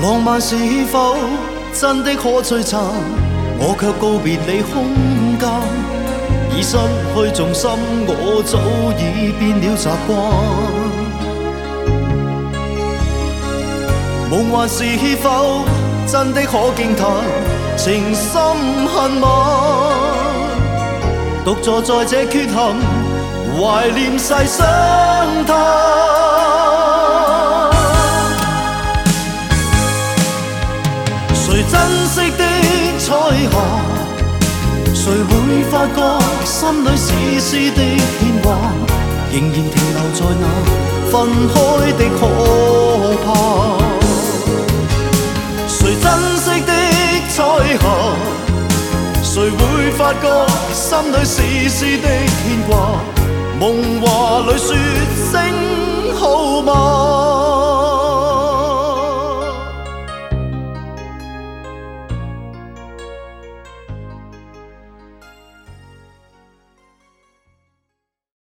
浪漫是否真的可璀璨？我卻告別你空間，已失去重心，我早已變了習慣。夢幻是否真的可驚嘆？情深恨晚，獨坐在這缺陷，懷念世相嘆。誰珍惜的彩霞？誰會發覺心裏絲絲的牽掛？仍然停留在那分開的可怕。誰珍惜的彩霞？誰會發覺心裏絲絲的牽掛？夢話裏說聲好嗎？